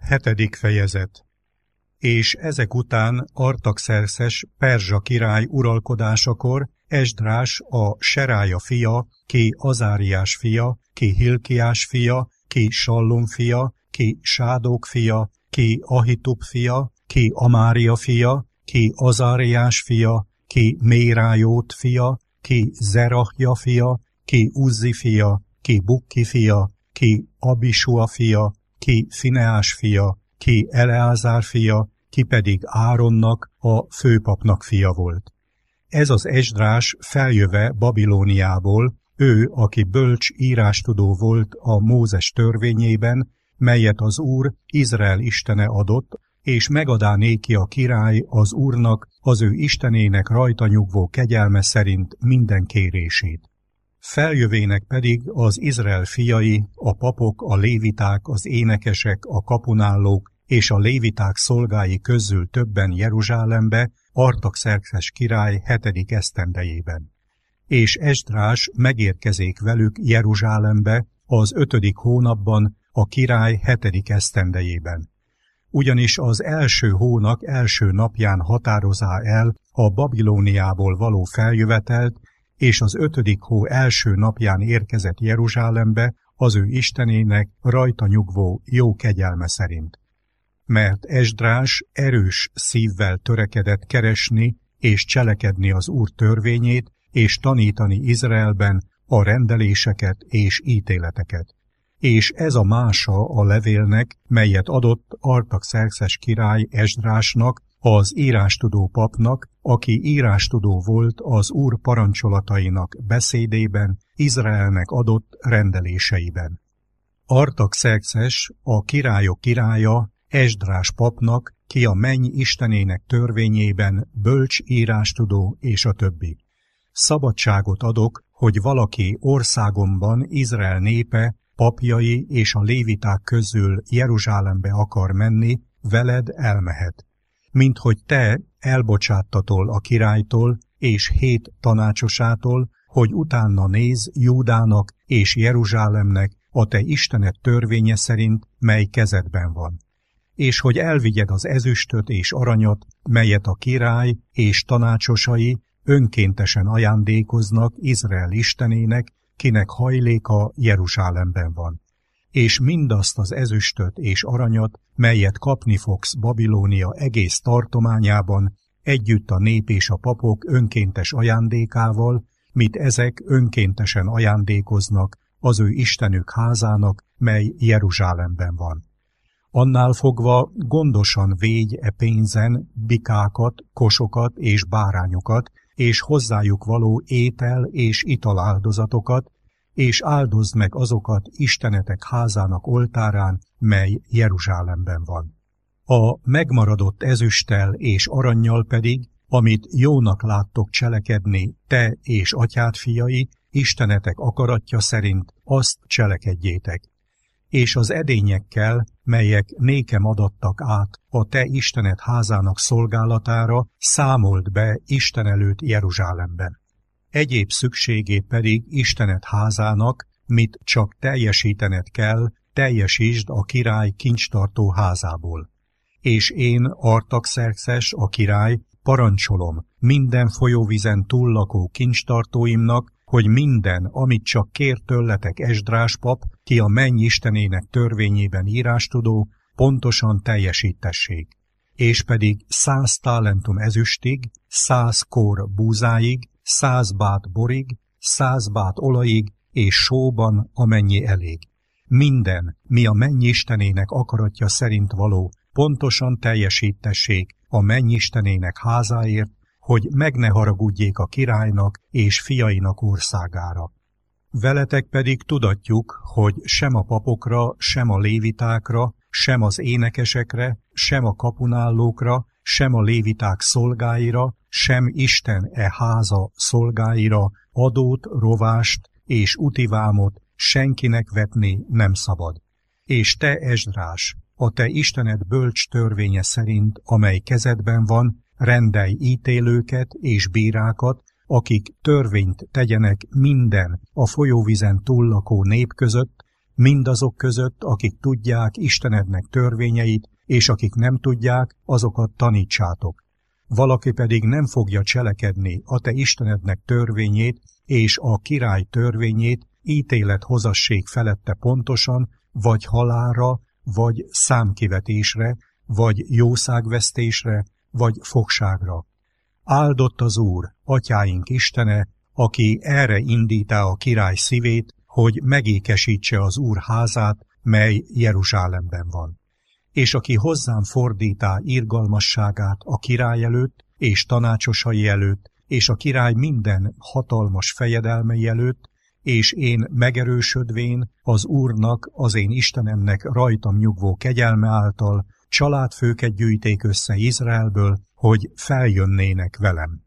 7. fejezet. És ezek után Artaxerxes perzsa király uralkodásakor Esdrás a Serája fia, ki Azáriás fia, ki Hilkiás fia, ki Sallum fia, ki Sádók fia, ki Ahitub fia, ki Amária fia, ki Azáriás fia, ki Mérájót fia, ki Zerahja fia, ki Uzzi fia, ki Bukki fia, ki Abisua fia, ki Fineás fia, ki Eleázár fia, ki pedig Áronnak, a főpapnak fia volt. Ez az Esdrás feljöve Babilóniából, ő, aki bölcs írástudó volt a Mózes törvényében, melyet az Úr, Izrael istene adott, és megadá néki a király az Úrnak, az ő istenének rajta nyugvó kegyelme szerint minden kérését. Feljövének pedig az Izrael fiai, a papok, a léviták, az énekesek, a kapunállók és a léviták szolgái közül többen Jeruzsálembe, Artaxerxes király 7. esztendejében. És Esdrás megérkezék velük Jeruzsálembe az 5. hónapban, a király 7. esztendejében. Ugyanis az első hónak első napján határozá el a Babilóniából való feljövetelt, és az 5. hó első napján érkezett Jeruzsálembe az ő istenének rajta nyugvó jó kegyelme szerint. Mert Esdrás erős szívvel törekedett keresni és cselekedni az Úr törvényét, és tanítani Izraelben a rendeléseket és ítéleteket. És ez a mása a levélnek, melyet adott Artaxerxes király Esdrásnak, az írástudó papnak, aki írástudó volt az Úr parancsolatainak beszédében, Izraelnek adott rendeléseiben. Artaxerxes, a királyok királya, Esdrás papnak, ki a menny istenének törvényében bölcs írástudó és a többi. Szabadságot adok, hogy valaki országomban Izrael népe, papjai és a léviták közül Jeruzsálembe akar menni, veled elmehet. Mint hogy te elbocsáttatol a királytól és 7 tanácsosától, hogy utána néz Júdának és Jeruzsálemnek a te Istened törvénye szerint, mely kezedben van. És hogy elvigyed az ezüstöt és aranyat, melyet a király és tanácsosai önkéntesen ajándékoznak Izrael istenének, kinek hajléka Jeruzsálemben van. És mindazt az ezüstöt és aranyat, melyet kapni fogsz Babilónia egész tartományában, együtt a nép és a papok önkéntes ajándékával, mit ezek önkéntesen ajándékoznak az ő Istenük házának, mely Jeruzsálemben van. Annál fogva gondosan védj e pénzen bikákat, kosokat és bárányokat, és hozzájuk való étel és italáldozatokat, és áldozd meg azokat Istenetek házának oltárán, mely Jeruzsálemben van. A megmaradott ezüsttel és arannyal pedig, amit jónak láttok cselekedni te és atyád fiai, Istenetek akaratja szerint, azt cselekedjétek. És az edényekkel, melyek nékem adattak át a te Istened házának szolgálatára, számold be Isten előtt Jeruzsálemben. Egyéb szükségét pedig Istened házának, mit csak teljesítened kell, teljesítsd a király kincstartó házából. És én, Artaxerxes, a király, parancsolom minden folyóvizen túllakó kincstartóimnak, hogy minden, amit csak kér tőletek Esdrás pap, ki a menny istenének törvényében írástudó, pontosan teljesítessék. És pedig 100 talentum ezüstig, 100 kór búzáig, 100 bát borig, 100 bát olajig, és sóban amennyi elég. Minden, mi a menny istenének akaratja szerint való, pontosan teljesítessék a menny istenének házáért, hogy meg ne haragudjék a királynak és fiainak országára. Veletek pedig tudatjuk, hogy sem a papokra, sem a lévitákra, sem az énekesekre, sem a kapunállókra, sem a léviták szolgáira, sem Isten e háza szolgáira adót, rovást és utivámot senkinek vetni nem szabad. És te, Esdrás, a te Istened bölcs törvénye szerint, amely kezedben van, rendelj ítélőket és bírákat, akik törvényt tegyenek minden a folyóvizen túllakó nép között, mindazok között, akik tudják Istenednek törvényeit, és akik nem tudják, azokat tanítsátok. Valaki pedig nem fogja cselekedni a te Istenednek törvényét és a király törvényét, ítélet hozassék felette pontosan, vagy halálra, vagy számkivetésre, vagy jószágvesztésre, vagy fogságra. Áldott az Úr, atyáink Istene, aki erre indítá a király szívét, hogy megékesítse az Úr házát, mely Jeruzsálemben van. És aki hozzám fordítá irgalmasságát a király előtt, és tanácsosai előtt, és a király minden hatalmas fejedelmei előtt, és én megerősödvén az Úrnak, az én Istenemnek rajtam nyugvó kegyelme által családfőket gyűjték össze Izraelből, hogy feljönnének velem.